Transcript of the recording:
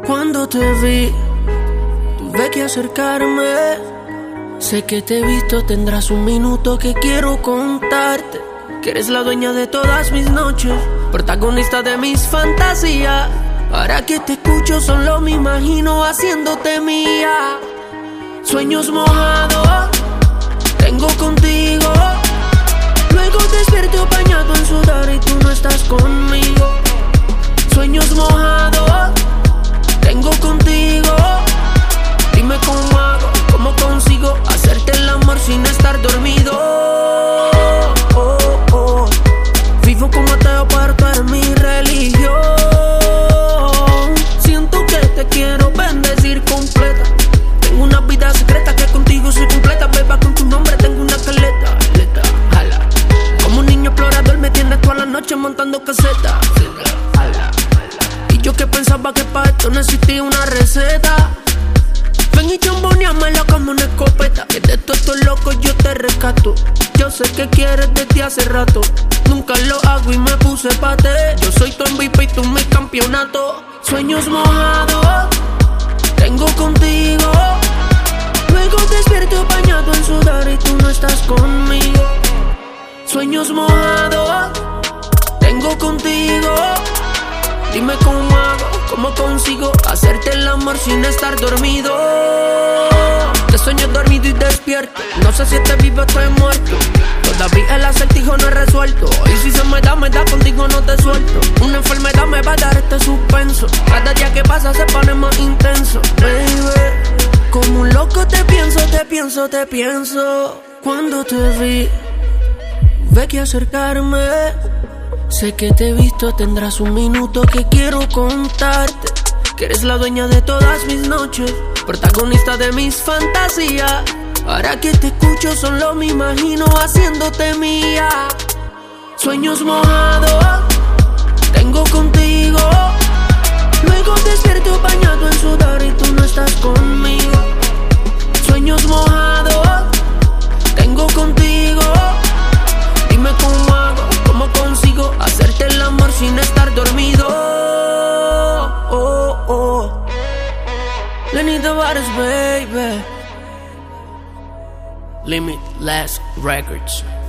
Cuando te vi, tuve que acercarme. Sé que te he visto, tendrás un minuto que quiero contarte. Que eres la dueña de todas mis noches, protagonista de mis fantasías. Ahora que te escucho solo me imagino haciéndote mía. Sueños mojados tengo contigo. Luego despierto bañado en sudor y tú no estás conmigo. Sueños mojados tengo contigo. Dime cómo hago, cómo consigo hacerte el amor sin estar dormido. Vivo como ateo, pero tú eres mi religión. Siento que te quiero bendecir completa. Tengo una vida secreta que contigo soy completa. Beba, con tu nombre tengo una caleta. Jala. Como un niño explorador me tienes toda la noche montando caseta. Y yo que pensaba que para esto no existía una receta. Ven y chamboneamela como una escopeta. Que de todos estos locos yo te rescato. Yo sé que quieres desde hace rato. Nunca lo hago y me puse pa' ti. Yo soy tu MVP y tú mi campeonato. Sueños mojados tengo contigo. Luego despierto bañado en sudor y tú no estás conmigo. Sueños mojados tengo contigo. Dime cómo hago, cómo consigo hacerte el amor sin estar dormido. Te sueño dormido y despierto. No sé si estoy vivo o estoy muerto. Todavía el acertijo no es resuelto. Y si se me da, contigo no te suelto. Una enfermedad me va a dar este suspenso. Cada día que pasa se pone más intenso. Baby, como un loco te pienso, te pienso, te pienso. Cuando te vi, tuve que acercarme. Sé que te he visto, tendrás un minuto que quiero contarte. Que eres la dueña de todas mis noches, protagonista de mis fantasías. Ahora que te escucho solo me imagino haciéndote mía. Sueños mojados tengo contigo. Luego despierto bañado en sudor y tú no estás conmigo. Sueños mojados tengo contigo. Dime cómo hago, cómo consigo hacerte el amor sin estar dormido. Lenny Tavares, baby. Limitless Records.